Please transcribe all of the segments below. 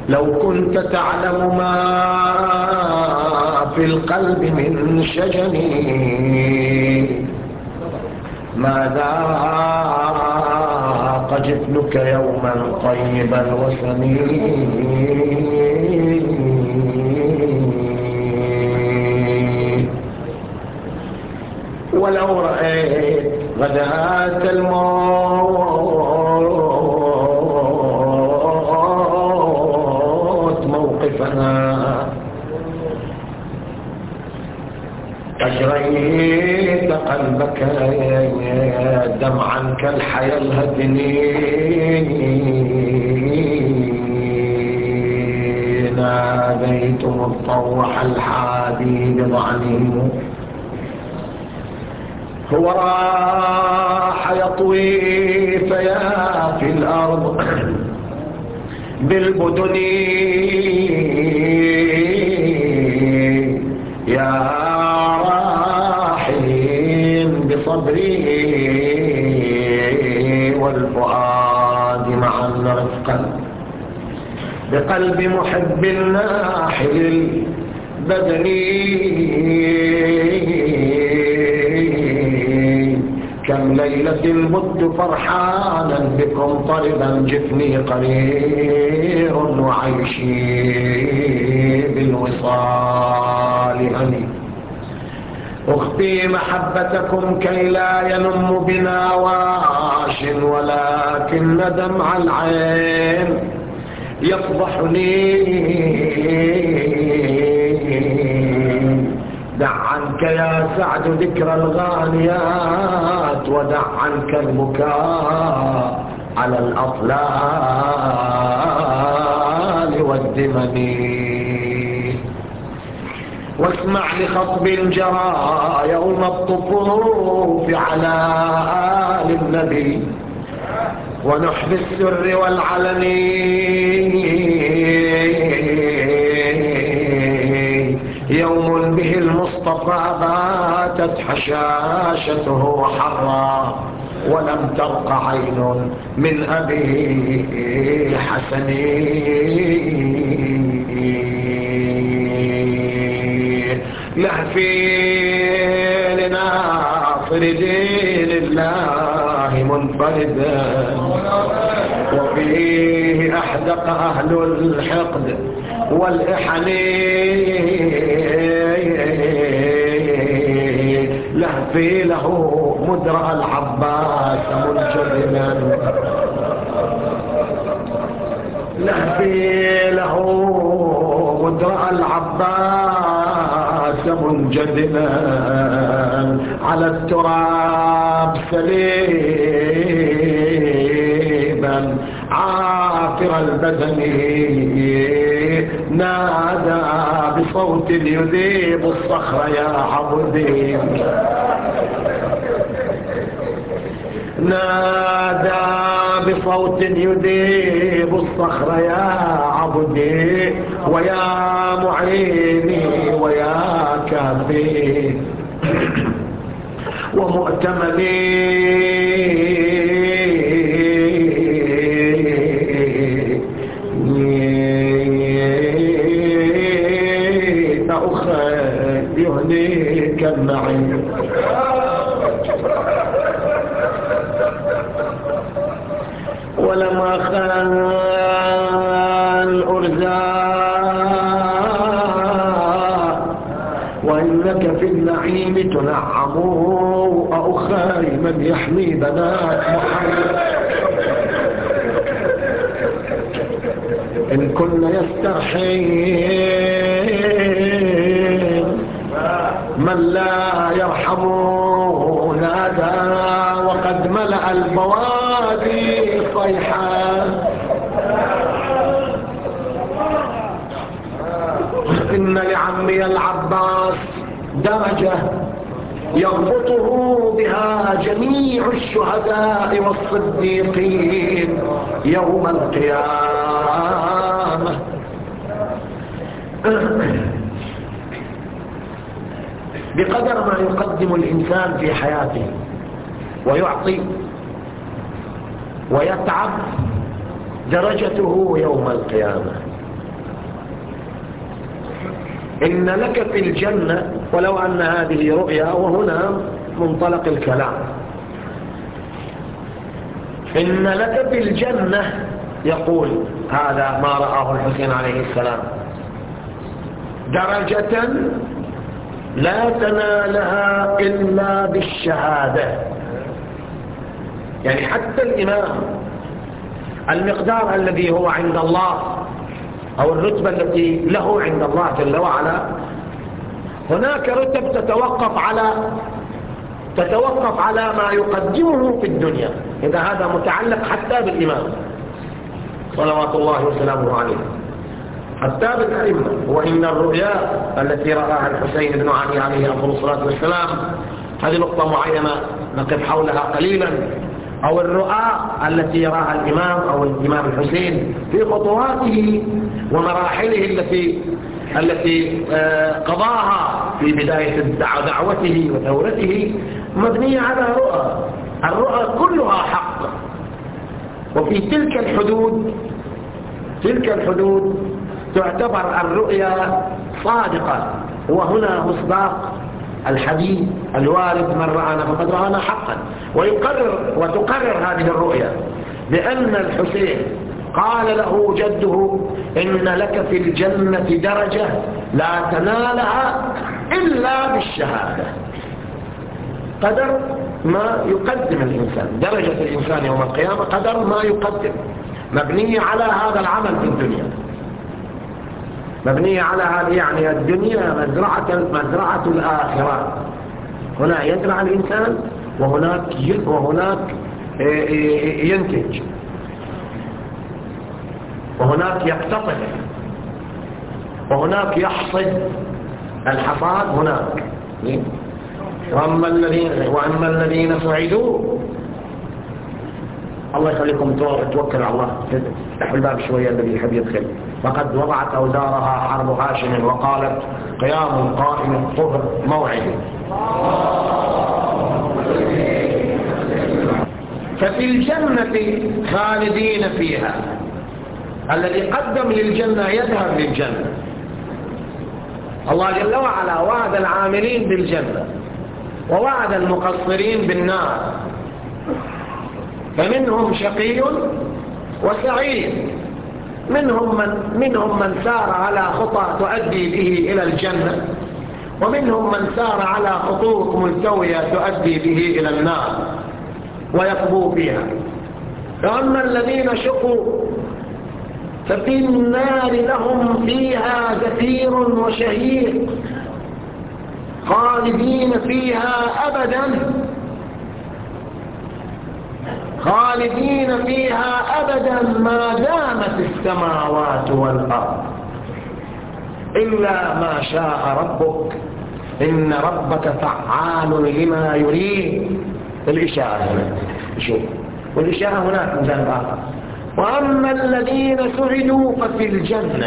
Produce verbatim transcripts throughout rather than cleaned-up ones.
لو كنت تعلم ما في القلب من شجن ما ذاق جفنك يوما طيبا وسمين. ولو رأيت غداة الموت موقفنا أجريت قلبك دمعا كالحيا الهدني ناديت مطوح الحادي بضعنه هو راح يطوي فيا في الأرض بالبدن يا بصبري والفؤاد معا رفقا بقلب محب ناحل البدن كم ليلة بت فرحانا بكم طربا جفني قرير وعيشي بالوصال هني أخفي محبتكم كي لا ينم بنا واش ولكن دمع العين يفضحني دع عنك يا سعد ذكر الغانيات ودع عنك البكاء على الأطلال والدمن واسمع لخطب جرى يوم الطفوف على آل النبي ونحب السر والعلن يوم به المصطفى باتت حشاشته حرا ولم ترق عين من أبي حسن لهفي لناصر دين الله منفردا وفيه أحدق أهل الحقد والإحن لهفي له مدرع العباس منجبنا لهفي له مدرع العباس منجدلا على التراب سليبا عافر البدن نادى بصوت يذيب الصخر يا عبدي نادى بصوت يذيب الصخر يا عبدي ويا معيني ويا كافي ومؤتمني أخي يهنيك النعيم ولما خان أرزاق وإنك في النعيم تنعم أخي من يحمي بنات محمد إن كن يسترحين من لا يرحم نادى وقد ملأ البوادي صيحا إن لعمي العباس درجة يربطه بها جميع الشهداء والصديقين يوم القيامة. بقدر ما يقدم الإنسان في حياته ويعطي ويتعب درجته يوم القيامة. إن لك في الجنة، ولو أن هذه رؤيا وهنا منطلق الكلام، إن لك في الجنة، يقول هذا ما رآه الحسين عليه السلام، درجة لا تنالها إلا بالشهادة. يعني حتى الإمام المقدار الذي هو عند الله أو الرتبة التي له عند الله جل وعلا، هناك رتب تتوقف على تتوقف على ما يقدمه في الدنيا. إذا هذا متعلق حتى بالإمام صلوات الله وسلامه عليه، حتى بالأئمة. وإن الرؤيا التي رآها الحسين بن علي عليه أفضل الصلاة والسلام، هذه نقطة معينة نقف حولها قليلا، أو الرؤى التي يراها الإمام أو الإمام الحسين في خطواته ومراحله التي التي قضاها في بداية دعوته وثورته، مبنية على رؤى. الرؤى كلها حق، وفي تلك الحدود تلك الحدود تعتبر الرؤيا صادقة. وهنا مصداق الحديث الوارد: من رآنا فقد رآنا حقا. ويقرر وتقرر هذه الرؤيا بأن الحسين قال له جده: إن لك في الجنة درجة لا تنالها إلا بالشهادة. قدر ما يقدم الإنسان، درجة الإنسان يوم القيامة قدر ما يقدم، مبنية على هذا العمل في الدنيا، مبنية على هذه. يعني الدنيا مزرعة مزرعة الآخرة. هنا يزرع الإنسان، وهناك وهناك ينتج، وهناك يقتطف، وهناك يحصد الحصاد هناك. وأما الذين وأما الذين سعدوا، الله يخليكم توكل على الله، افتحوا الباب شوية الذي يحب يدخل. فقد وضعت أوزارها حرب هاشم وقالت: قيام قائم طهر موعد. ففي الجنة خالدين فيها. الذي قدم للجنة يذهب للجنة. الله جل وعلا وعد العاملين بالجنة ووعد المقصرين بالنار، فمنهم شقي وسعيد. منهم من, منهم من سار على خطى تؤدي به إلى الجنة، ومنهم من سار على خطوط ملتوية تؤدي به إلى النار ويقبو فيها. فأما الذين شقوا ففي النار لهم فيها زفير وشهيق خالدين فيها أبدا خالدين فيها أبدا ما دامت السماوات والأرض إلا ما شاء ربك إن ربك فعال لما يريد. الإشاءة هنا شوف، والإشاءة هناك من جانب آخر. وأما الذين سعدوا ففي الجنة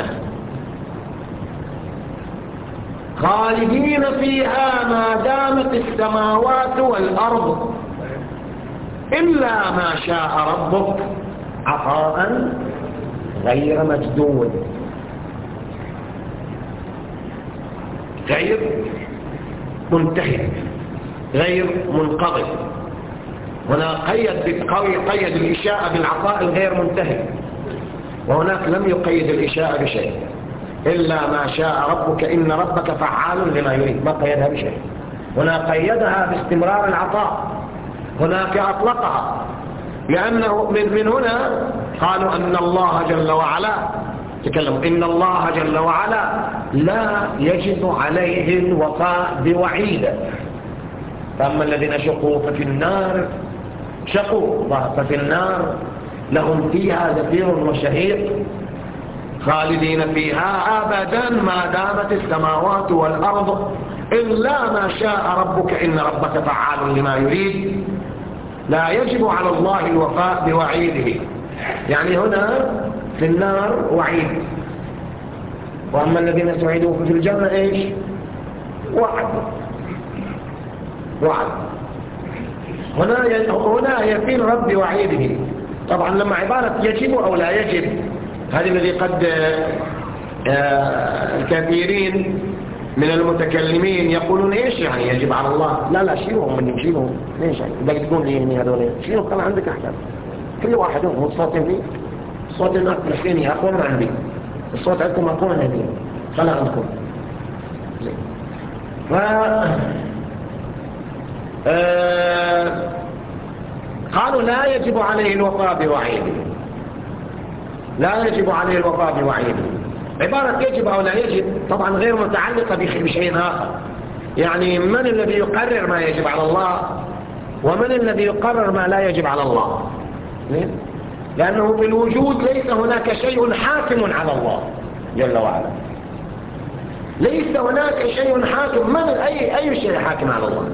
خالدين فيها ما دامت السماوات والأرض إلا ما شاء ربك عطاء غير مجدود، غير منتهي، غير منقضي. هنا قيد بالقوي قيد الإشاءة بالعطاء الغير منتهي، وهناك لم يقيد الإشاءة بشيء. إلا ما شاء ربك إن ربك فعال لما يريد، ما قيدها بشيء. هنا قيدها باستمرار العطاء، هناك أطلقها، لأنه من, من هنا قالوا أن الله جل وعلا تكلموا إن الله جل وعلا لا يجب عليه الوفاء بوعيده. فأما الذين شقوا ففي النار شقوا ففي النار لهم فيها زفير وشهيق خالدين فيها أبدا ما دامت السماوات والأرض إلا ما شاء ربك إن ربك فعال لما يريد. لا يجب على الله الوفاء بوعيده. يعني هنا في النار وعيد، وأما الذين سعدوا في الجنة إيش؟ وعد وعد. هنا هنا يقين رب وعيده. طبعا لما عبارة يجب أو لا يجب، هذه الذي قد الكثيرين من المتكلمين يقولون إيش يعني يجب على الله؟ لا لا شيلهم مني شيلهم. ليش يعني بدك تقول لي هني هذول شيلهم خلي عندك أحسن. كل واحد هو الصوت فيه الصوت هناك فلسطيني أقوى من عندي، الصوت عندكم أقوى من عندي، خلي عندكم. ف آه... قالوا لا يجب عليه الوفاء بوعيده، لا يجب عليه الوفاء بوعيده. عبارة يجب أو لا يجب طبعا غير متعلقة بشيء آخر. يعني من الذي يقرر ما يجب على الله ومن الذي يقرر ما لا يجب على الله؟ لأنه في الوجود ليس هناك شيء حاكم على الله جل وعلا، ليس هناك شيء حاكم. من أي, أي شيء حاكم على الله؟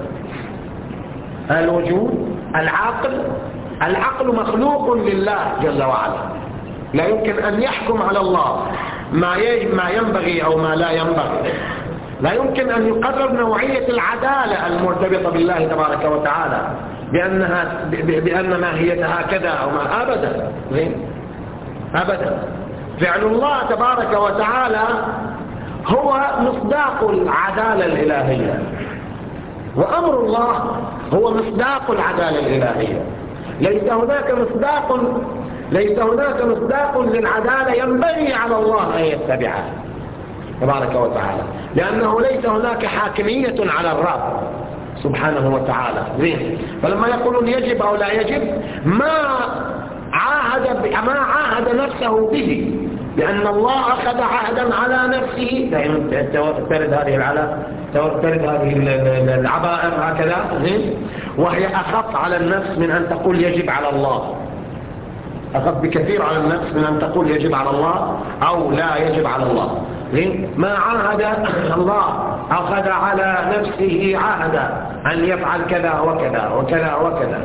الوجود، العقل. العقل مخلوق لله جل وعلا، لا يمكن أن يحكم على الله ما ما ينبغي أو ما لا ينبغي. لا يمكن أن يقرر نوعية العدالة المرتبطة بالله تبارك وتعالى بأنها بأن ماهيتها كذا أو ما أبدا أبدا. فعل الله تبارك وتعالى هو مصداق العدالة الإلهية، وأمر الله هو مصداق العدالة الإلهية. ليس هناك مصداق ليس هناك مصداق للعدالة ينبغي على الله أن يتبعها تبارك وتعالى، لأنه ليس هناك حاكمية على الرب سبحانه وتعالى. زين. فلما يقولون يجب أو لا يجب ما عاهد ما عاهد نفسه به، لأن الله أخذ عهدا على نفسه. دائما ترد هذه العلا ترد هذه العبائر هكذا، زين، وهي أخف على النفس من أن تقول يجب على الله، أخف بكثير على النفس من أن تقول يجب على الله أو لا يجب على الله. ما عاهد الله أخذ على نفسه عهدا أن يفعل كذا وكذا وكذا وكذا.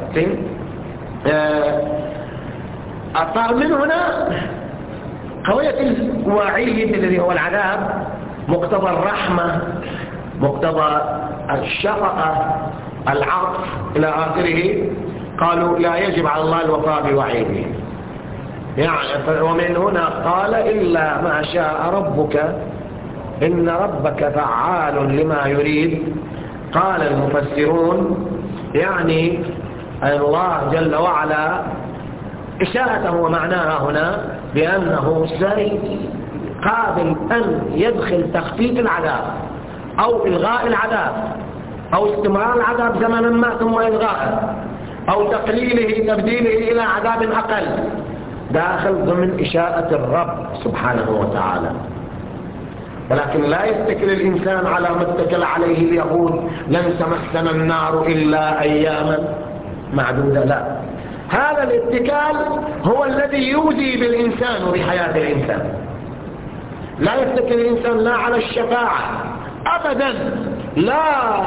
فمن هنا قضية الوعيد الذي هو العذاب مقتضى الرحمة، مقتضى الشفقة، العطف إلى آخره. قالوا لا يجب على الله الوفاء بوعيده. يعني ومن هنا قال إلا ما شاء ربك إن ربك فعال لما يريد. قال المفسرون يعني الله جل وعلا إشارته ومعناها هنا بأنه قابل أن يدخل تخفيف العذاب أو إلغاء العذاب أو استمرار العذاب زمنا ما ثم إلغاءه أو تقليله تبديله إلى عذاب أقل، داخل ضمن إشاءة الرب سبحانه وتعالى. ولكن لا يتكل الإنسان على ما اتكل عليه اليهود لن تمسنا النار إلا أياما معدودة. لا، هذا الاتكال هو الذي يودي بالإنسان بحياة الإنسان. لا يتكل الإنسان لا على الشفاعة أبدا، لا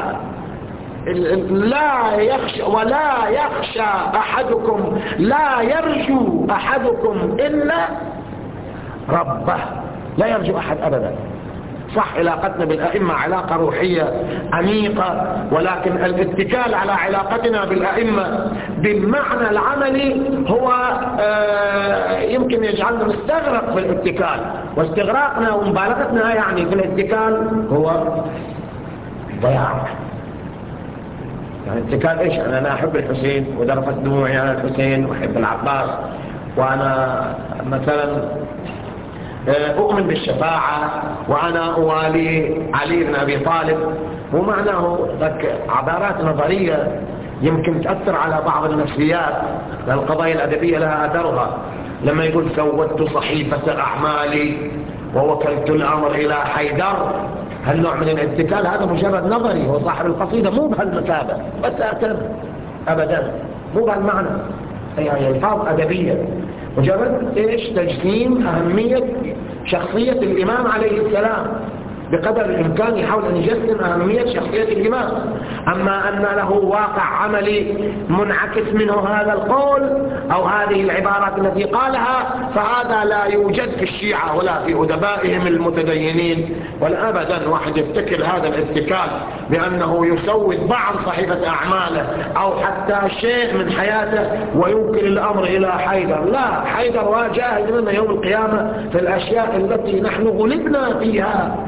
لا يخشى ولا يخشى أحدكم، لا يرجو أحدكم إلا ربه، لا يرجو أحد أبدا. صح علاقتنا بالأئمة علاقة روحية عميقة، ولكن الاتكال على علاقتنا بالأئمة بالمعنى العملي هو يمكن يجعلنا نستغرق في الاتكال، واستغراقنا ومبالغتنا يعني في الاتكال هو ضياع. يعني اتكال ايش؟ يعني انا احب الحسين ودرفت دموعي على الحسين واحب العباس، وانا مثلا أؤمن بالشفاعة وأنا أوالي علي بن أبي طالب. ومعناه ذلك عبارات نظرية يمكن تأثر على بعض النفسيات، لأن القضايا الأدبية لها أثرها. لما يقول سودت صحيفة أعمالي ووكلت الأمر إلى حيدر، هالنوع من الاتكال هذا مجرد نظري، هو صاحب القصيدة مو بهالمثابة بتأثر أبدا، مو بهالمعنى، هي ألفاظ أدبية مجرد إيش تجسيم أهمية شخصية الإمام عليه السلام، بقدر الإمكان يحاول أن يجسم أهمية شخصية الإمام. أما أن له واقع عملي منعكس منه هذا القول أو هذه العبارات التي قالها، فهذا لا يوجد في الشيعة ولا في أدبائهم المتدينين ولا أبدا. واحد يفتكر هذا الاتكال بأنه يسود بعض صحيفة أعماله أو حتى شيء من حياته وينقل الأمر إلى حيدر. لا، حيدر واجاهد لنا يوم القيامة في الأشياء التي نحن غلبنا فيها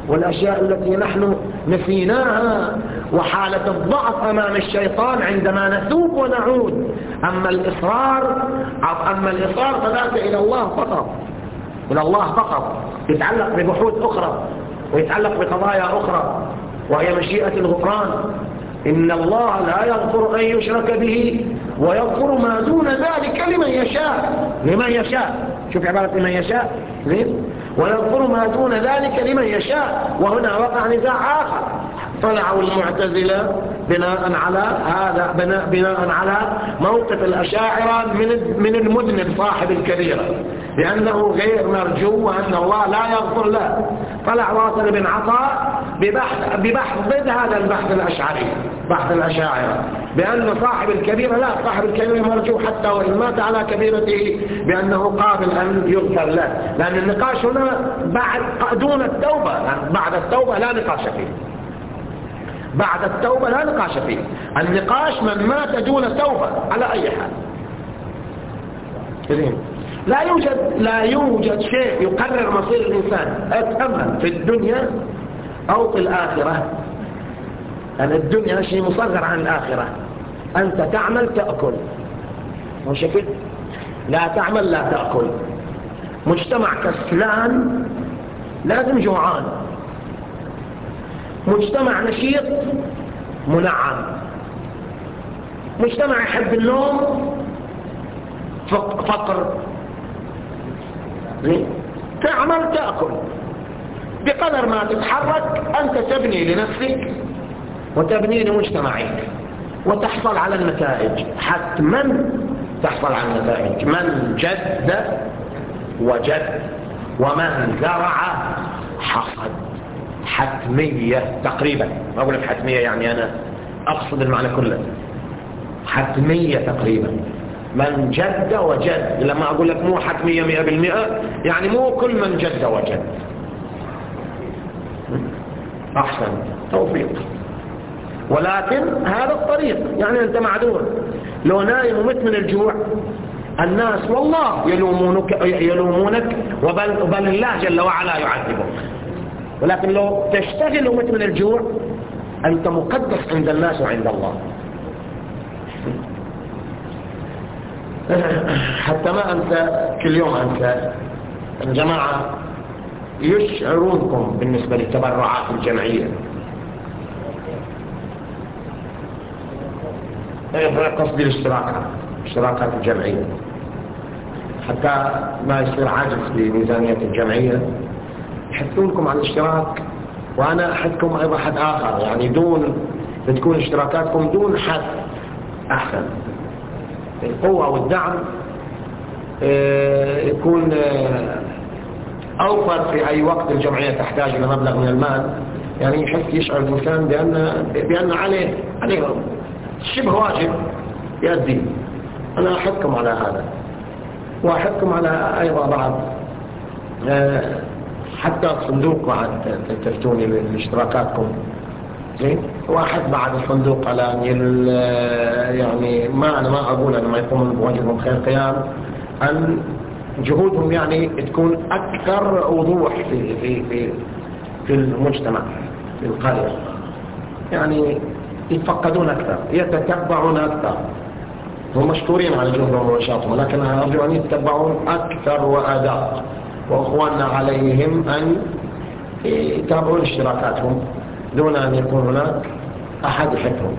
والأشياء التي نحن نسيناها، وحالة الضعف أمام الشيطان عندما نتوب ونعود. أما الإصرار أما الإصرار فذاك إلى الله فقط، إلى الله فقط، يتعلق ببحوث أخرى ويتعلق بقضايا أخرى، وهي مشيئة الغفران. إن الله لا يغفر أن يشرك به ويغفر ما دون ذلك لمن يشاء. لمن يشاء، شوف عبارة لمن يشاء، ويغفر ما دون ذلك لمن يشاء. وهنا وقع نزاع آخر، طلعوا المعتزلة بناء على هذا بناء, بناء على موقف الأشاعرة من من المذنب صاحب الكبيرة بأنه غير مرجو وأن الله لا يغفر له. طلع واصل بن عطاء ببحث ببحث ضد هذا البحث الأشعري، بحث الأشاعرة، بأن صاحب الكبيرة لا، صاحب الكبيرة مرجو حتى وإن مات على كبيرته بأنه قابل أن يغفر له، لأن النقاش هنا بعد دون التوبة، بعد التوبة لا نقاش فيه، بعد التوبة لا نقاش فيه. النقاش من مات دون توبة على أي حال. لا يوجد لا يوجد شيء يقرر مصير الإنسان أتأمل في الدنيا أو في الآخرة. أن الدنيا شيء مصغر عن الآخرة. أنت تعمل تأكل، وشكل لا تعمل لا تأكل. مجتمع كسلان لازم جوعان، مجتمع نشيط منعم، مجتمع يحب النوم فقر. تعمل تأكل، بقدر ما تتحرك أنت تبني لنفسك وتبني لمجتمعك وتحصل على النتائج. حتما تحصل على النتائج. من جد وجد ومن زرع حصد. حتمية تقريبا، ما أقول لك حتمية يعني أنا أقصد المعنى كله، حتمية تقريبا. من جد وجد، لما أقول لك مو حتمية مئة بالمئة يعني مو كل من جد وجد. أحسن توفيق. ولكن هذا الطريق، يعني أنت معذور لو نايم ومت من الجوع، الناس والله يلومونك يلومونك وبل, وبل الله جل وعلا يعذبك. ولكن لو تشتغل ومت من الجوع أنت مقدس عند الناس وعند الله. حتى ما أنت كل يوم أنت الجماعة يشعرونكم بالنسبة للتبرعات الجمعية. قصدي الاشتراكات اشتراكات الجمعية، حتى ما يصير عاجز بميزانية الجمعية يحثونكم على الاشتراك. وأنا أحثكم أيضا حد آخر، يعني دون تكون اشتراكاتكم دون حد أحسن. القوة والدعم يكون أوفر في أي وقت الجمعية تحتاج إلى مبلغ من المال، يعني يحس يشعر الإنسان بأن بأن عليه عليه شبه واجب يؤدي. أنا أحثكم على هذا، وأحثكم على أيضا بعض حتى الصندوق بعد تفتوني لاشتراكاتكم زين. واحد بعد الصندوق على يعني ما أنا ما أقول أنا ما يقومون بواجبهم خير قيام، أن جهودهم يعني تكون أكثر وضوح في في في في المجتمع في القرية، يعني يتفقدون أكثر، يتتبعون أكثر. هم مشكورين على جهدهم ونشاطهم، لكن أنا أرجو أن يتبعون أكثر وأداء، وأخواننا عليهم أن يتابعون اشتراكاتهم دون أن يكون هناك أحد يحثهم.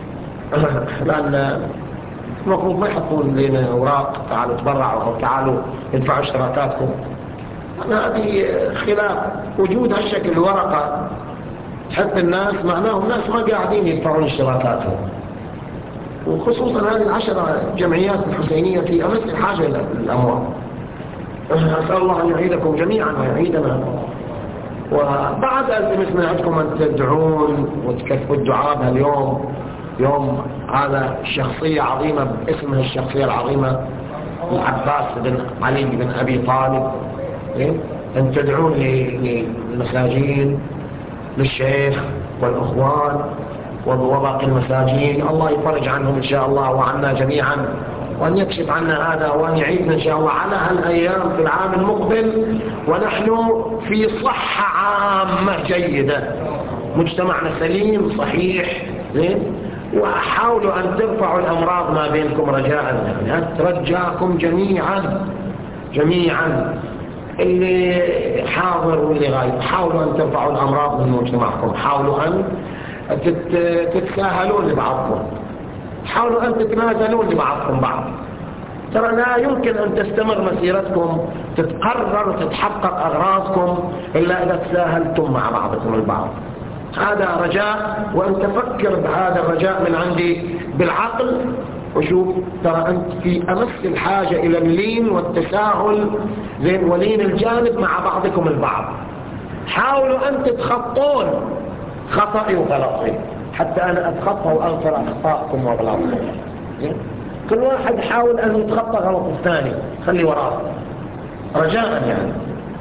لأن المفروض ما يحطون لنا أوراق تعالوا تبرعوا أو تعالوا ادفعوا اشتراكاتكم. هذه خلاف وجود هالشكل ورقة حتى الناس معناه الناس ما قاعدين يدفعون اشتراكاتهم، وخصوصا هذه العشرة جمعيات الحسينية في أمس الحاجة إلى الأموال. أسأل الله أن يعيدكم جميعا ويعيدنا. وبعد ألتمس من عندكم أن تدعون وتكفوا الدعاء بهاليوم، يوم هذا شخصية عظيمة باسمها الشخصية العظيمة العباس بن علي بن أبي طالب، أن تدعون للمساجين للشيخ والأخوان وباقي المساجين، الله يفرج عنهم إن شاء الله وعنا جميعا وأن يكشف عنا هذا وأن يعيدنا إن شاء الله على هالأيام في العام المقبل ونحن في صحة عامة جيدة، مجتمعنا سليم صحيح زين. وحاولوا أن ترفعوا الأمراض ما بينكم رجاء، يعني أترجاكم جميعا جميعا اللي حاضر واللي غايب، حاولوا أن ترفعوا الأمراض من مجتمعكم، حاولوا أن تتساهلون لبعضكم، حاولوا أن تتنازلون لبعضكم بعض. ترى لا يمكن أن تستمر مسيرتكم تتقرر وتتحقق أغراضكم إلا إذا تساهلتم مع بعضكم البعض. هذا رجاء، وأن تفكر بهذا الرجاء من عندي بالعقل، وشوف ترى أنت في أمس الحاجة إلى اللين والتساهل زين ولين الجانب مع بعضكم البعض. حاولوا أن تتخطون خطأي وغلطي حتى أنا أتخطى وأغفر أخطاءكم وغلطكم. كل واحد حاول أن يتخطى غلط الثاني، خلي وراه رجاء يعني.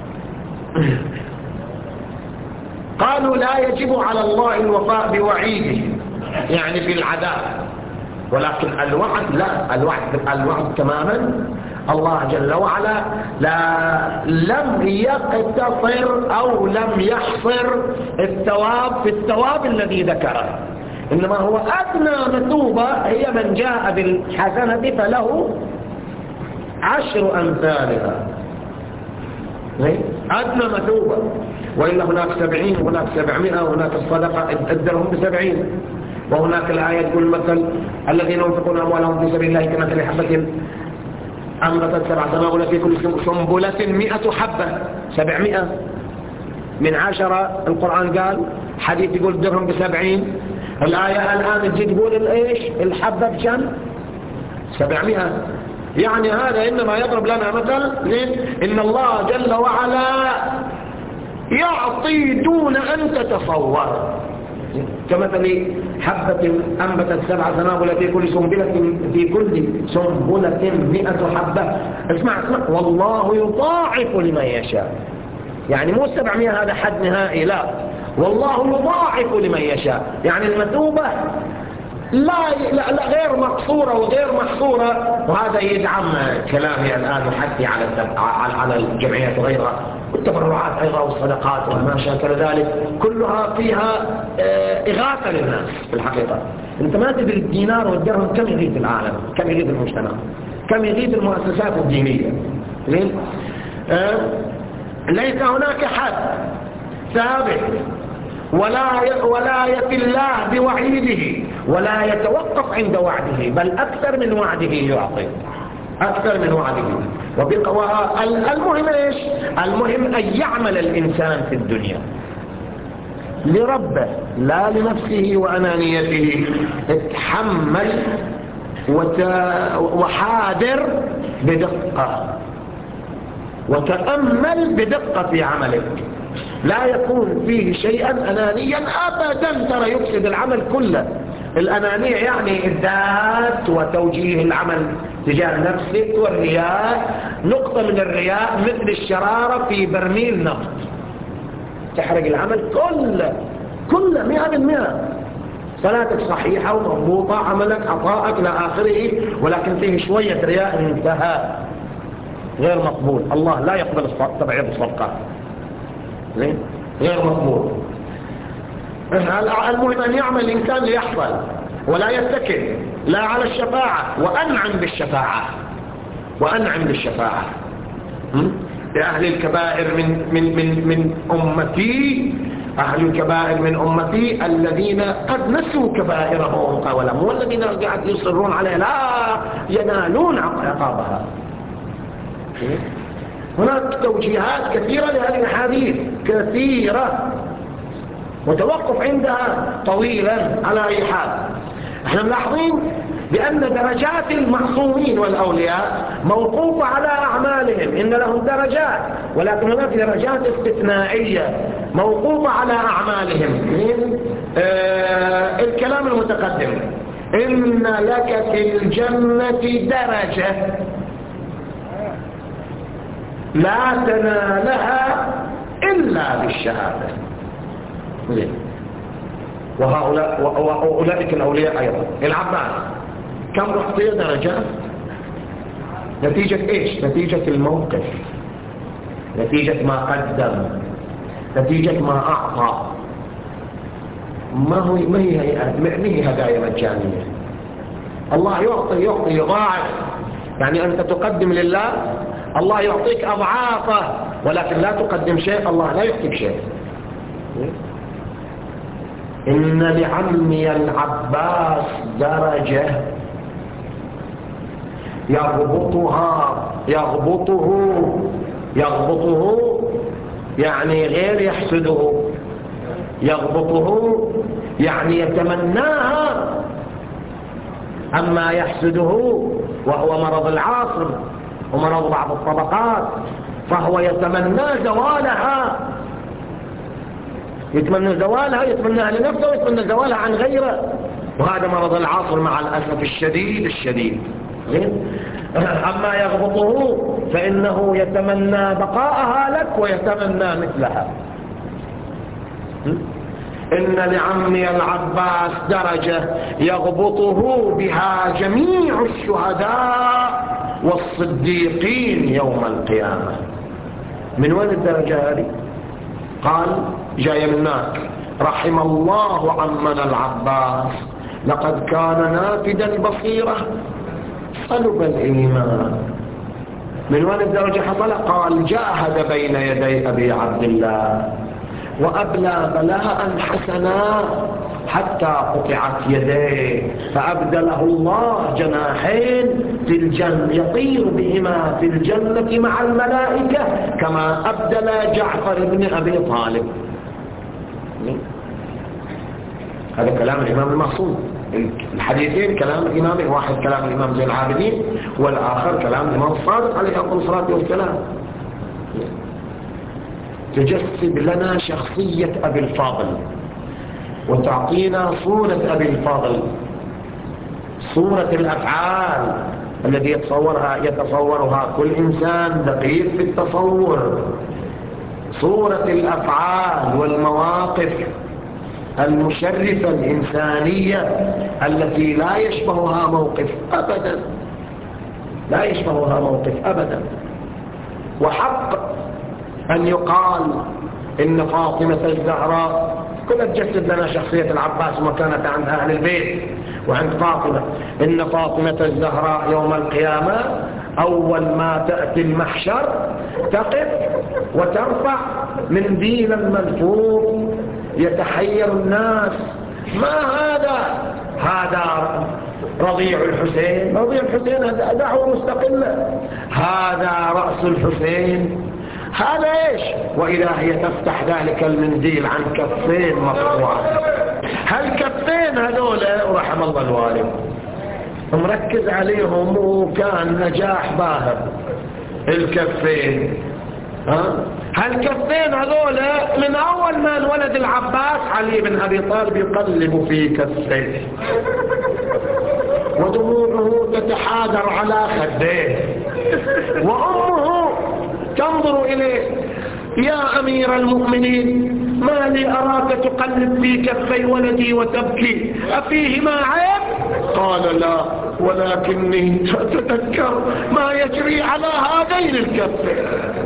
قالوا لا يجب على الله الوفاء بوعيده يعني بالعذاب، ولكن الوعد لا، الوعد الوعد تماما الله جل وعلا لا لم يقتصر أو لم يحصر الثواب في الثواب الذي ذكره، إنما هو أدنى مثوبة هي من جاء بالحسنة فله عشر أمثالها، أدنى مثوبة. وإلا هناك سبعين وهناك سبعمائة وهناك الصدقة أدرهم بسبعين. وهناك الآية تقول مثل الذين ينفقون أموالهم في سبيل الله كمثل حبة أنبتت سبع سنابل في كل سنبلة مئة حبة، سبعمائة من عشرة. القرآن قال حديث يقول درهم بسبعين، الآية الآن تجي تقول الإيش الحبة بكم؟ سبعمائة. يعني هذا إنما يضرب لنا مثل إن الله جل وعلا يعطي دون أن تتصور، كمثل حبة أنبتت سبع سنابل في كل سنبلة في كل سنبلة مئة حبة. اسمع اسمع، والله يضاعف لمن يشاء، يعني مو سبعمائة هذا حد نهائي، لا، والله يضاعف لمن يشاء، يعني المثوبة لا, لا, لا غير مقصورة وغير محصورة. وهذا يدعم كلامي الآن وحثي على على الجمعيات وغيرها والتبرعات أيضا والصدقات وما شاكل ذلك، كلها فيها إغاثة للناس. في الحقيقة أنت ما تدري الدينار والدرهم كم يغيث العالم، كم يغيث المجتمع، كم يغيث المؤسسات الدينية. آه ليس هناك حد ثابت ولا ولا يفي الله بوعيده ولا يتوقف عند وعده، بل أكثر من وعده يعطي، أكثر من وعده. المهم إيش؟ المهم أن يعمل الإنسان في الدنيا لربه لا لنفسه وأنانيته. اتحمل وت... وحاذر بدقة وتأمل بدقة في عملك، لا يكون فيه شيئا أنانيا أبدا، ترى يفسد العمل كله. الأنانية يعني الذات وتوجيه العمل تجاه نفسك، والرياء نقطة من الرياء مثل الشرارة في برميل نفط، تحرق العمل كله كله مئة بالمئة. صلاتك صحيحة ومضبوطة، عملك عطاءك إلى آخره، ولكن فيه شوية رياء انتهى غير مقبول. الله لا يقبل تبعيض الصدقات، غير مقبول. المهم أن يعمل الإنسان ليحصل ولا يتكل لا على الشفاعة، وأنعم بالشفاعة وأنعم بالشفاعة لأهل الكبائر من من من من أمتي، أهل الكبائر من أمتي الذين قد نسوا كبائرهم ولم، والذين قاعد يصرون عليها لا ينالون عقابها. هناك توجيهات كثيرة لهذه الأحاديث، كثيرة، وتوقف عندها طويلا. على أي حال احنا ملاحظين بأن درجات المعصومين والأولياء موقوفة على أعمالهم، إن لهم درجات، ولكن هناك درجات استثنائية موقوفة على أعمالهم. من آه الكلام المتقدم إن لك في الجنة درجة لا تنالها إلا بالشهادة. وهؤلاء وأولئك الأولياء أيضا. العباس كم أعطي درجة؟ نتيجة إيش؟ نتيجة الموقف، نتيجة ما قدم، نتيجة ما أعطى. ما هو ما هي ما هي هدايا مجانية. الله يعطي يعطي يضاعف. يعني أنت تقدم لله، الله يعطيك أضعافه، ولكن لا تقدم شيء الله لا يعطيك شيء. إن لعمي العباس درجة يغبطها يغبطه يغبطه يعني غير يحسده، يغبطه يعني يتمناها. أما يحسده وهو مرض العصر ومرض بعض الطبقات فهو يتمنى زوالها، يتمنى زوالها، يتمناها لنفسه ويتمنى زوالها عن غيره، وهذا مرض العصر مع الأسف الشديد الشديد. أما يغبطه فإنه يتمنى بقاءها لك ويتمنى مثلها. إن لعمي العباس درجة يغبطه بها جميع الشهداء والصديقين يوم القيامة. من وين الدرجة هذه؟ قال جاي من هناك: رحم الله عمنا العباس لقد كان نافذا البصيرة صلب الإيمان. من وين الدرجة حصل؟ قال جاهد بين يدي أبي عبد الله وأبلى بلاء حسنا حتى قطعت يديه فأبدله الله جناحين في الجنة يطير بهما في الجنة مع الملائكة كما أبدل جعفر بن أبي طالب. هذا كلام الإمام المعصوم. الحديثين كلام الإمام، واحد كلام الإمام زين العابدين والآخر كلام الإمام الصادق عليه الصلاة والسلام. تجسد لنا شخصية أبي الفاضل وتعطينا صورة أبي الفاضل، صورة الأفعال الذي يتصورها يتصورها كل إنسان دقيق في التصور، صورة الأفعال والمواقف المشرفة الإنسانية التي لا يشبهها موقف أبدا، لا يشبهها موقف أبدا. وحق أن يقال إن فاطمة الزهراء كلها تجسد لنا شخصية العباس وكانت عند أهل البيت وعند فاطمة. إن فاطمة الزهراء يوم القيامة أول ما تأتي المحشر تقف وترفع منديلا ملفوف يتحير الناس: ما هذا؟ هذا رضيع الحسين. رضيع الحسين هذا دعوة مستقلة، هذا رأس الحسين، هذا ايش؟ وإذا هي تفتح ذلك المنديل عن كفين مقطوعة. هالكفين هذول رحم الله الوالد مركز عليهم وكان نجاح باهر. الكفين ها هالكفين هذول من أول ما انولد العباس علي بن أبي طالب يقلب في كفيه ودموعه تتحادر على خديه وأمه تنظر إليه: يا أمير المؤمنين ما لي أراك تقلب في كفي ولدي وتبكي، أفيهما عيب؟ قال: لا، ولكني أتذكر ما يجري على هذين الكفين.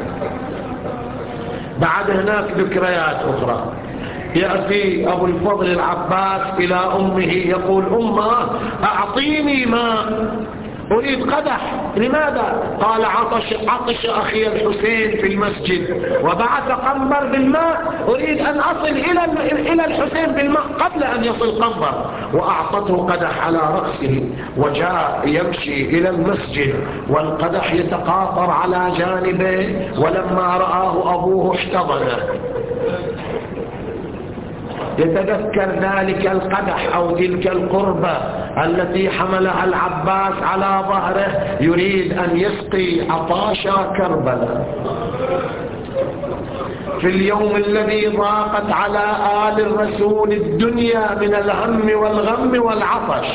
بعد هناك ذكريات أخرى. يأتي أبو الفضل العباس إلى أمه يقول: أمه أعطيني ماء، أريد قدح. لماذا؟ قال: عطش, عطش أخي الحسين في المسجد وبعث قنبر بالماء، أريد أن أصل إلى إلى الحسين بالماء قبل أن يصل قنبر. وأعطته قدح على رأسه وجاء يمشي إلى المسجد والقدح يتقاطر على جانبه، ولما رآه أبوه احتضنه. يتذكر ذلك القدح أو تلك القربة التي حملها العباس على ظهره يريد أن يسقي عطاشا كربلاء في اليوم الذي ضاقت على آل الرسول الدنيا من الهم والغم والعطش،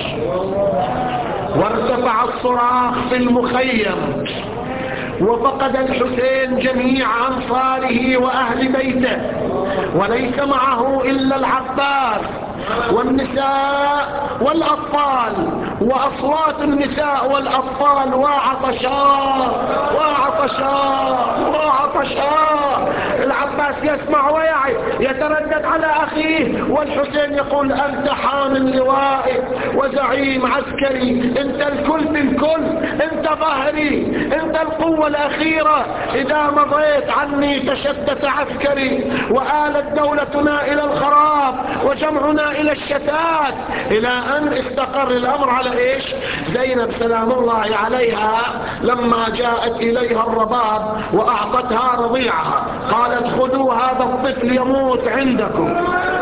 وارتفع الصراخ في المخيم، وفقد الحسين جميع أنصاره وأهل بيته، وليس معه إلا العباس والنساء والأطفال، وأصوات النساء والأطفال وعطشاء وعطشاء وعطشاء. العباس يسمع ويعي، يتردد على أخيه، والحسين يقول أنت حامل لوائي وزعيم عسكري، أنت الكل في الكل، أنت ظهري، أنت القوة الأخيرة، إذا مضيت عني تشتت عسكري وآلت دولتنا إلى الخراب وجمعنا إلى الشتات، إلى أن استقر الأمر على إيش؟ زينب سلام الله عليها لما جاءت إليها الرباب وأعطتها رضيعها قالت خذوا هذا الطفل يموت عندكم.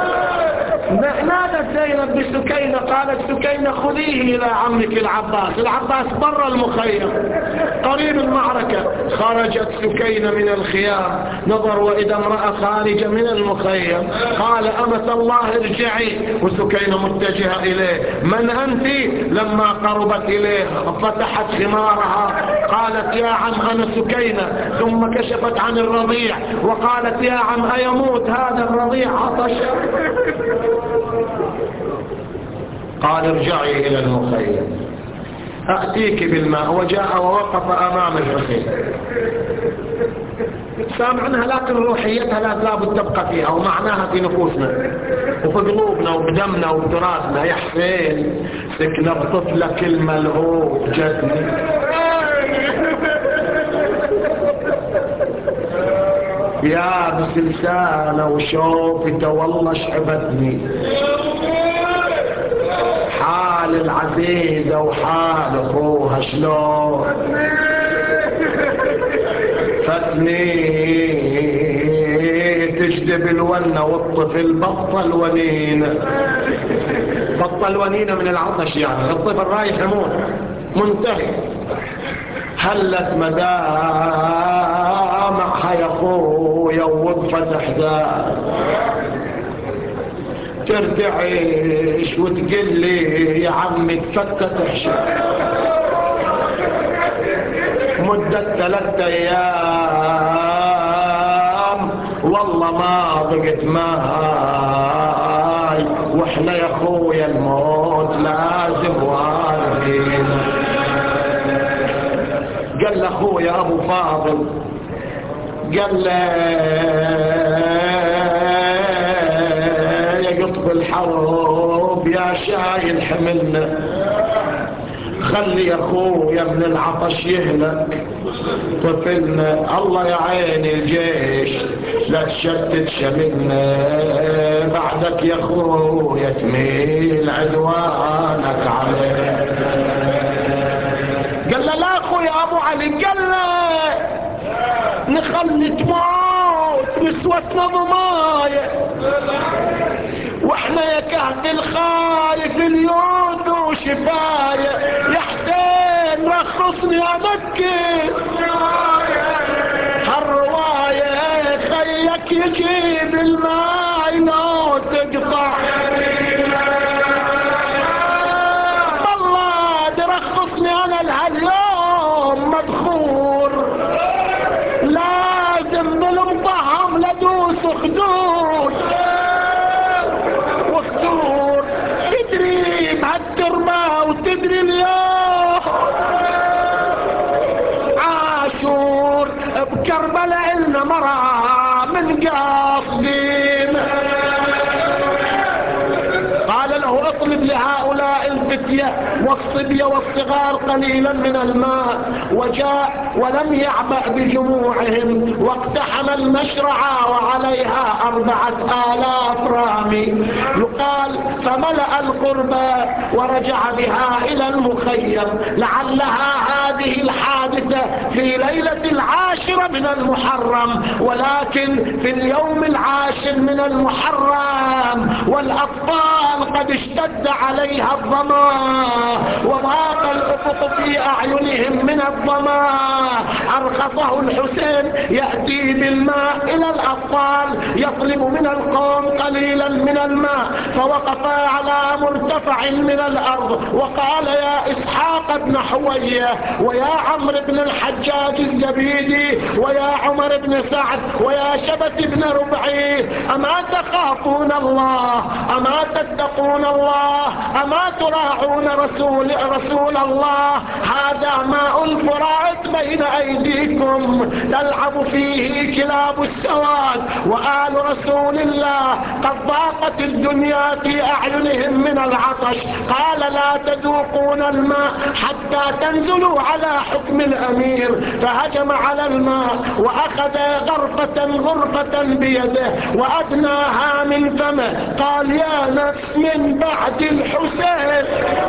نادت زينب بسكينة قالت سكينة خذيه إلى عمك العباس. العباس برا المخيم قريب المعركة. خرجت سكينة من الخيام، نظر وإذا امرأة خارجة من المخيم، قال أمة الله ارجعي، وسكينة متجهة إليه. من أنت؟ لما قربت إليه فتحت خمارها قالت يا عم أنا سكينة، ثم كشفت عن الرضيع وقالت يا عم أيموت هذا الرضيع عطشا؟ قال ارجعي إلى المخيم أأتيك بالماء. وجاء ووقف أمام الحسين. سامعنها لكن روحيتها لا لابد تبقى فيها، ومعناها في نفوسنا وفي قلوبنا وبدمنا وبتراثنا. يا حسين سكن بطفلك الملهوب جدني، يا بس لسانه وشوفته والله شعبتني، حال العزيزة وحال اخوها شلون فتني، تجذب الونة والطفل بطل ونينة، بطل ونينة من العطش، يعني الطفل رايح يموت منتهي. هلت مدامعها يا اخويا ووقفت احزان، ترتعش وتقول لي يا عمي تفكت احشاء. مدة ثلاثة ايام والله ما ضقت ماي، واحنا يا اخويا الموت لازم واردين. قال له اخويا ابو فاضل، قال له يا قطب الحرب يا شايل حملنا، خلي اخويا من العطش يهلك طفلنا، الله يا عيني الجيش لا تشتت شملنا، بعدك يا اخويا تميل عدوانك عليه. قال له لا اخويا ابو علي، قال له نخلي تموت نسوتنا ضمايا، واحنا يا كهد الخايف اليود وشفايا، يا حسين رخصني ابكي هالرواية، خليك يجيب الماء لو تقطع والله رخصني انا لهاليوم مدخور، لازم بالمطعم لدوس خدود وخدود، تدري بهالتربة وتدري اليوم عاشور بكربلاء إلنا مرة من قاصدين. قال له اطلب لهؤلاء الفتية والصبية والصغار قليلا من الماء، وجاء ولم يعبأ بجموعهم واقتحم المشرعة وعليها أربعة آلاف رامي. يقال فملأ القربة ورجع بها إلى المخيم، لعلها هذه الحادثة في ليلة العاشرة من المحرم، ولكن في اليوم العاشر من المحرم والأطفال قد اشتد عليها الظما وضاق الأفق في أعينهم من الظما. أرخصه الحسين يأتي بالماء إلى الأطفال، يطلب من القوم قليلا من الماء، فوقف على مرتفع من الأرض وقال يا إسحاق بن حوية ويا عمرو بن الحجاج الزبيدي ويا عمر بن سعد ويا شبت بن ربعي أما تخافون الله أما تتقون الله أما تراعون رسول, رسول الله؟ هذا ماء الفرات بين أيديكم تلعب فيه كلاب السواد، وآل رسول الله قد ضاقت الدنيا في أعينهم من العطش. قال لا تذوقون الماء حتى تنزلوا على حكم الأمير. فهجم على الماء وأخذ غرفة غرفة بيده وأدناها من فمه. قال يا نفس من بعد الحسين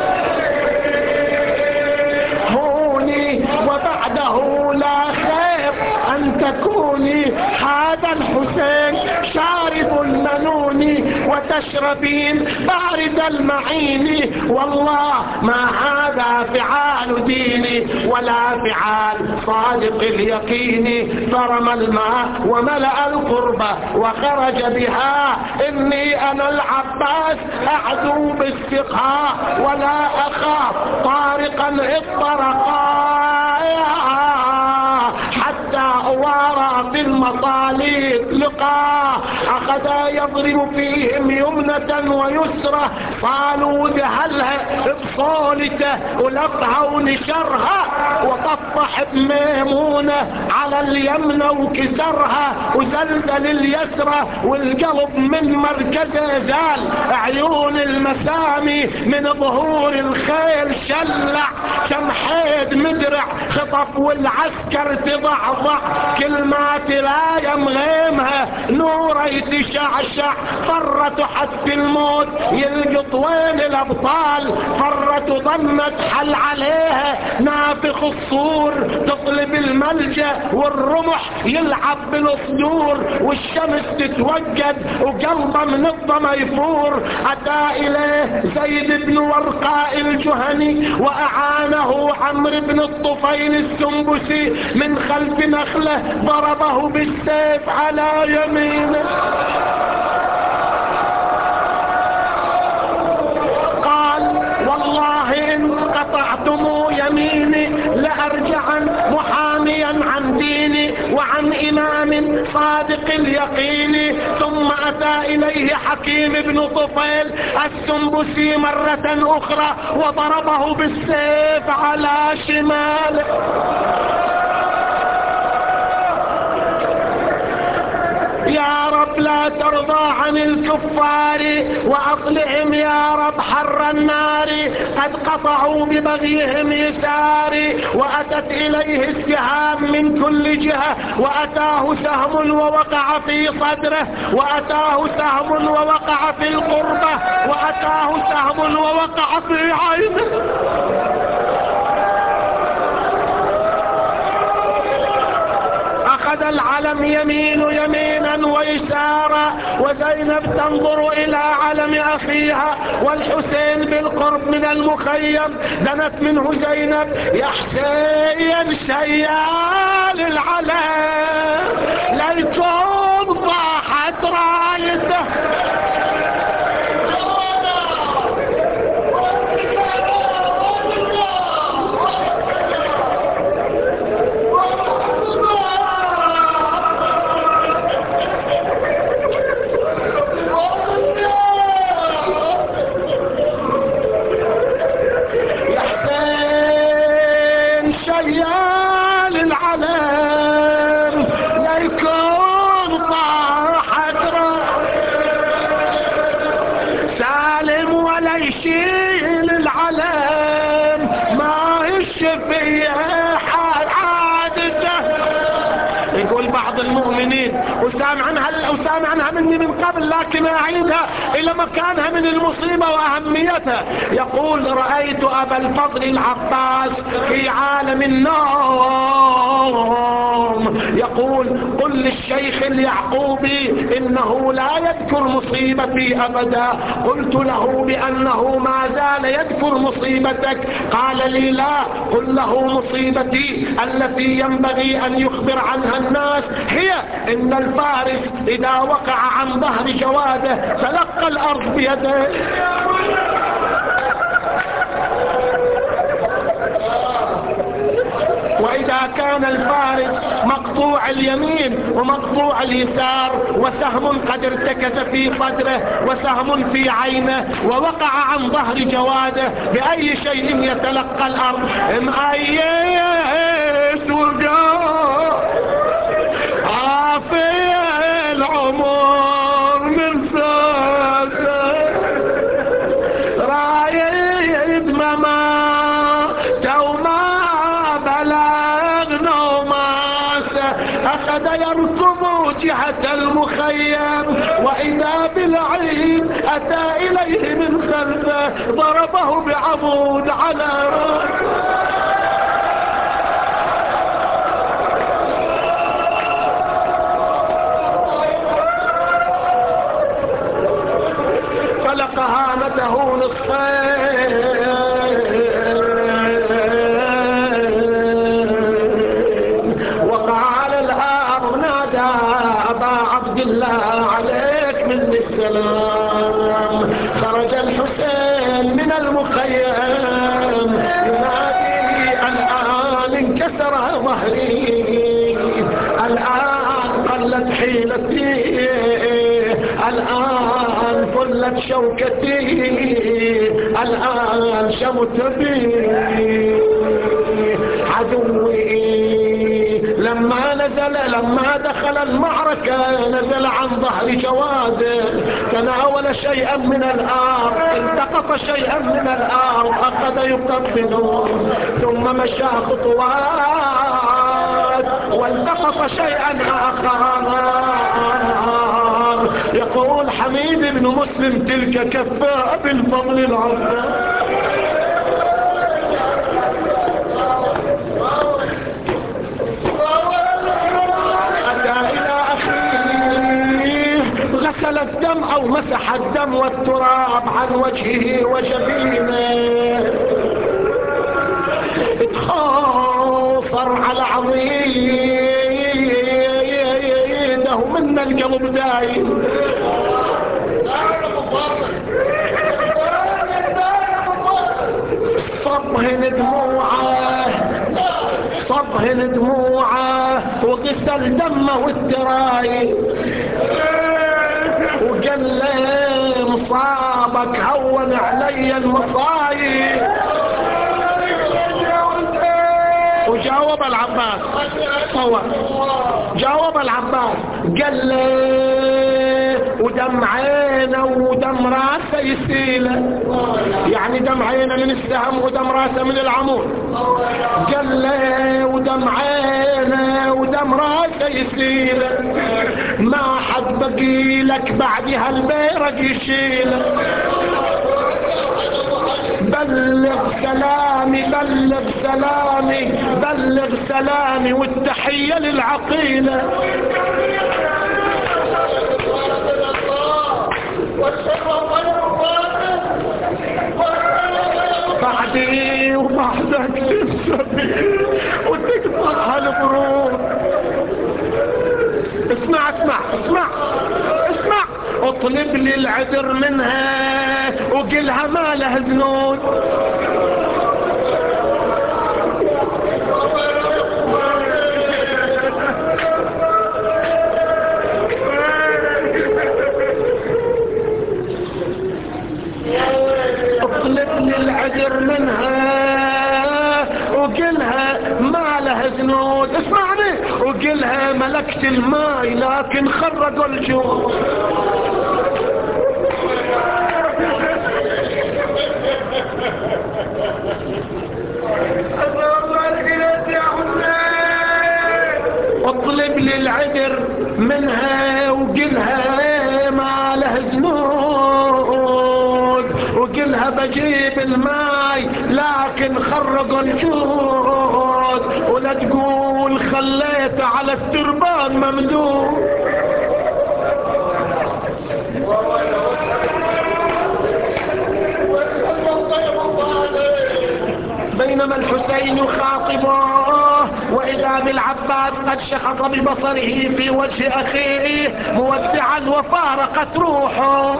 هوني وبعده لا خير أن تكوني. هذا الحسين شارب المنون وتشربين بارد المعين. والله ما هذا فعال ديني ولا فعال صادق اليقين. فرمى الماء وملأ القربة وخرج بها. إني أنا العباس أعدو بالسقاء ولا أخاف طارقا اضطرقا حتى أوارى في المطالب لقاه. أخذ يضرب فيهم يمنة ويسرة. قالوا دهلها بصولته ولفها ونشرها وطفح بميمونة على اليمنة وكسرها وزلزل اليسرة والقلب من مركزه زال. عيون المسامي من ظهور الخيل شلع. شمحيد مدرع خطف والعسكر تضعضع. كلمات لا يمغيمها نور يتشعشع. فرت حتى الموت يلقط وين الابطال. فرت ضمت حل عليها نافخ الصور. تطلب الملجأ والرمح يلعب بالصدور. والشمس تتوجد وقلبه من الضما يفور. أتى إليه زيد بن ورقاء الجهني وأعانه عمرو بن الطفيل السنبسي من خلف نخله. ضربه بالسيف على يمينه. قال والله إن قطعتم يميني لأرجعن محاميا عن ديني وعن إمام صادق اليقين. ثم أتى إليه حكيم بن طفيل السنبسي مرة أخرى وضربه بالسيف على شماله. يا رب لا ترضى عن الكفار وأطلعهم يا رب حر النار. قد قطعوا ببغيهم يساري. وأتت إليه السهام من كل جهة. وأتاه سهم ووقع في صدره. وأتاه سهم ووقع في القربة. وأتاه سهم ووقع في عينه. أخذ العلم يمين يمينا ويسارا. وزينب تنظر إلى علم أخيها والحسين بالقرب من المخيم. دنت منه زينب يا حسين شيال العلم ليكون ضاحت رايته. المؤمنين وسامع عنها وسامع عنها مني من قبل لكن أعيدها إلى مكانها من المصيبة وأهميتها. يقول رأيت أبا الفضل العباس في عالم النوم. يقول قل للشيخ اليعقوبي إنه لا يذكر مصيبتي أبدا. قلت له بأنه ما زال يذكر مصيبتك. قال لي لا. قل له مصيبتي التي ينبغي أن يخبر عنها الناس هي إن الفارس إذا وقع عن ظهر جواده تلقى الأرض بيده. وإذا وكان الفارس مقطوع اليمين ومقطوع اليسار، وسهم قد ارتكز في صدره وسهم في عينه، ووقع عن ظهر جواده. بأي شيء يتلقى الأرض؟ مأيس وقع عافي العمر من ساسه، رايد ممات وما بلغنا وماسه. أخذ يركض جهة المخيم، وإذا بالعيد أتى إليه من خلفه ضربه بعمود على رأسه. فلق هامته نصفين، وقع على الأرض نادى أبا عبد الله عليك من السلام. خرج الحسين من المخيم ينادي الآن انكسر ظهري، الآن قلت حيلتي، الآن فلت شوكتي، الآن شمت بي عدوي. لما نزل لما دخل المعركة نزل عن ظهر جواده، تناول شيئا من الأرض، التقط شيئا من الأرض، أخذ يقبضه، ثم مشى خطوات والتقط شيئا آخر. يقول حميد بن مسلم تلك كفاء بالفضل العظيم. غسل الدم أو مسح الدم والتراب عن وجهه وجبينه، اتخاصر على عضيده من القلب دايم. صبهن دموعه صبهن دموعه وغسل دمه والتراي، وقال له مصابك هون علي المصايب. وجاوب العباس صور جاوب العباس قال له ودم عينه ودم راسه يسيله، يعني دم عينه من السهم ودم راسه من العمود. قال له ودم عينه ودم راسه يسيله، ما حد بقي لك بعد هالبيرق يشيله. بلغ سلامي بلغ سلامي بلغ سلامي والتحية للعقيلة. بعدي وبعدك تنسبي وتقطع البرود. اسمع اسمع اسمع اسمع اطلب لي العذر منها وقلها ما له ذنوب. اطلب لي العذر منها وقلها ما له ذنوب. اسمعني وقلها ملكت الماء لكن خرجوا الجود. اطلب لي العذر منها وقلها ما له ذنوب، وقلها بجيب الماي لكن خرجوا الجود. ولا تقول خليته على التربان ممدود. بينما الحسين يخاطبه وإذا بالعباس قد شخص ببصره في وجه أخيه مودعا وفارقت روحه.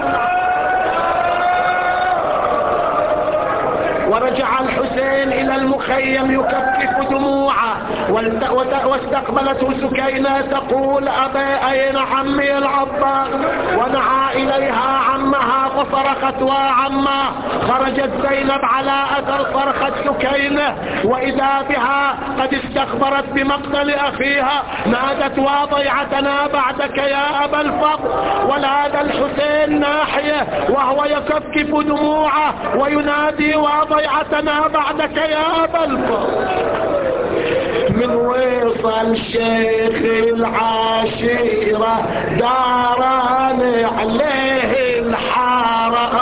ورجع الحسين إلى المخيم يكفكف دموعه واستقبلته سكينة تقول أبي أين عمي العباس؟ ودعا إليها عمها فصرخت وعما. خرجت زينب على أثر صرخت سكينة وإذا بها قد استخبرت بمقتل أخيها. نادت وضيعتنا بعدك يا أبا الفضل. ونادى الحسين ناحية وهو يكفكف دموعه وينادي وضيعتنا بعدك يا أبا الفضل. من وصل شيخ العاشرة داران عليه الحارة.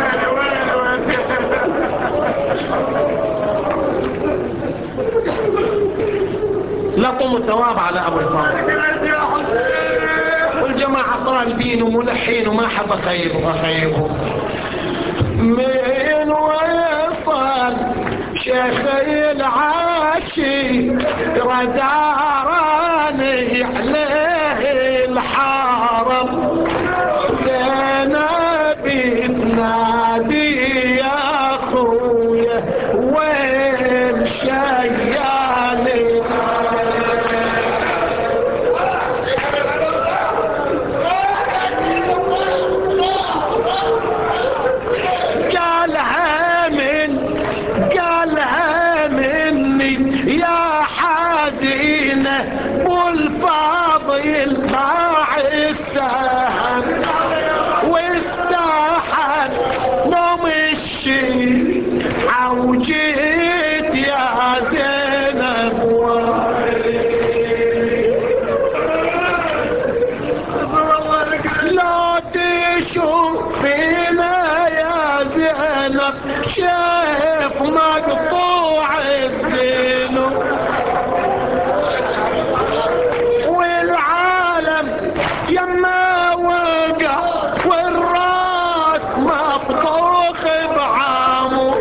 لطم الثواب على أبو الفضل. والجماعة طالبين وملحين وما حب خيره خيره. من وصل شيخ العاشي رداراني عليه الحرم. زينب تنادي يا اخويا وين شيالي. واستحن نوم الشي عوجيت يا زينب لا تشوفينا يا زينب شايف مقطوع الزين يما وقع والراس مفضوخ بعامه.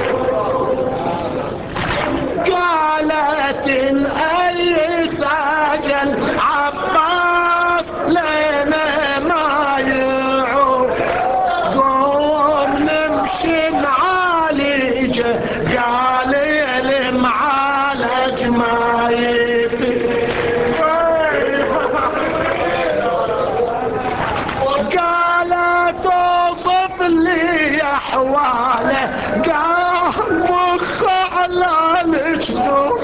قالت الأي ساجل عباس لنا ما يعوف. قوم نمشي نعالجه قال المعالج ما يفي. أحواله قام مخ على الجنوب.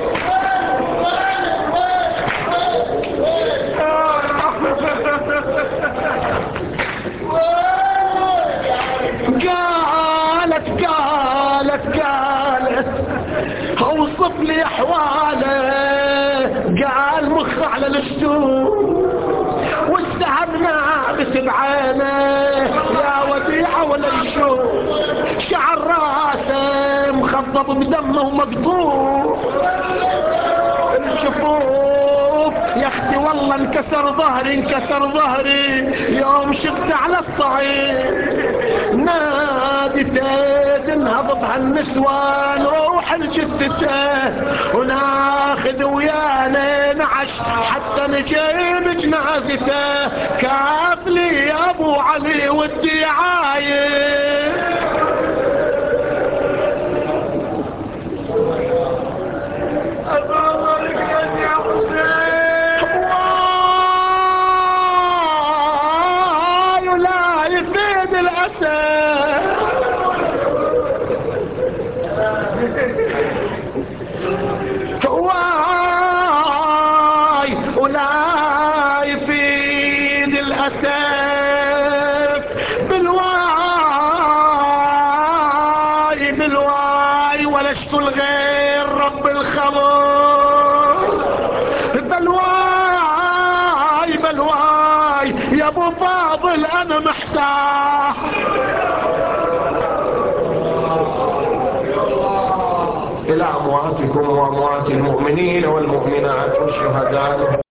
قالت قالت قالت اوصف لي احواله. قال مخ على الجنوب والسهم نابت بعينه يا وديعه ولا يشوف. شعر راسه مخضب بدمه ومقطوع. الجفوف يا اختي والله انكسر ظهري انكسر ظهري يوم شفت على الصعيد. ناديته انهض بهالنسوان روح لجدته وناخذ ويانا نعش حتى نجيب جنازته. كافلي يا ابو علي ودي عايش. ولا يفيد الأسى واي ولا يفيد الأسف بالواي بالواي ولا اشتغل غير رب الخبر. بالواي بالواي يا ابو فاضل انا محتاج. إلى أمواتكم وأموات المؤمنين والمؤمنات والشهداء